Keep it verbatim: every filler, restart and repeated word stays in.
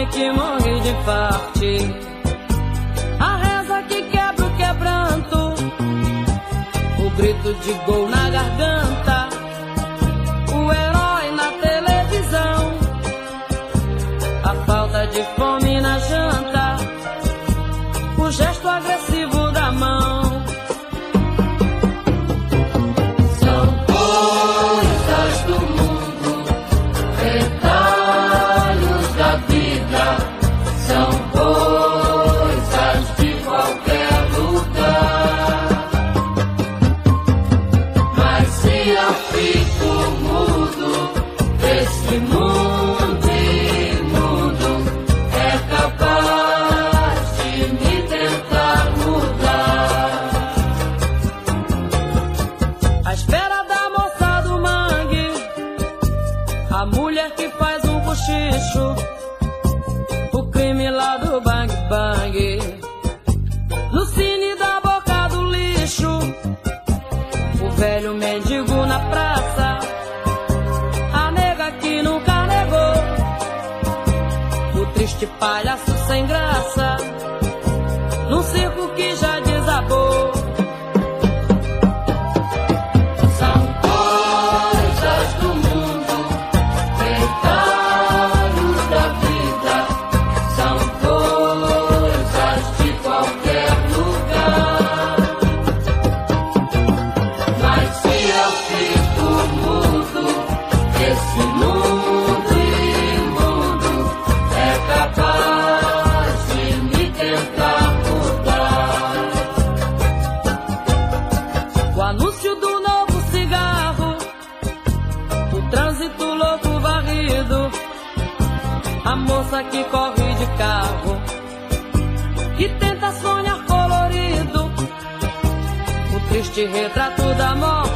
que morre de infarte, a reza que quebra o quebranto, o grito de gol na garganta, o herói na televisão, a falta de fome na janta, o gesto agressivo da mão. São coisas do mundo, detalhes da vida, são coisas de qualquer lugar. Mas se eu fico mudo desse mundo imundo, é capaz de me tentar mudar. À espera da moça do mangue, a mulher que faz um cochicho, o crime lá do bang bang, no cine da boca do lixo, o velho mendigo na praça, a nega que nunca negou, o triste palhaço sem graça, num circo que já desabou. São coisas do mundo, detalhes da vida, são coisas de qualquer lugar. Mas se eu fico mudo desse mundo imundo, é capaz de me tentar mudar. O anúncio do novo cigarro, o trânsito louco varrido, a moça que corre de carro, que tenta sonhar colorido, o triste retrato da morte.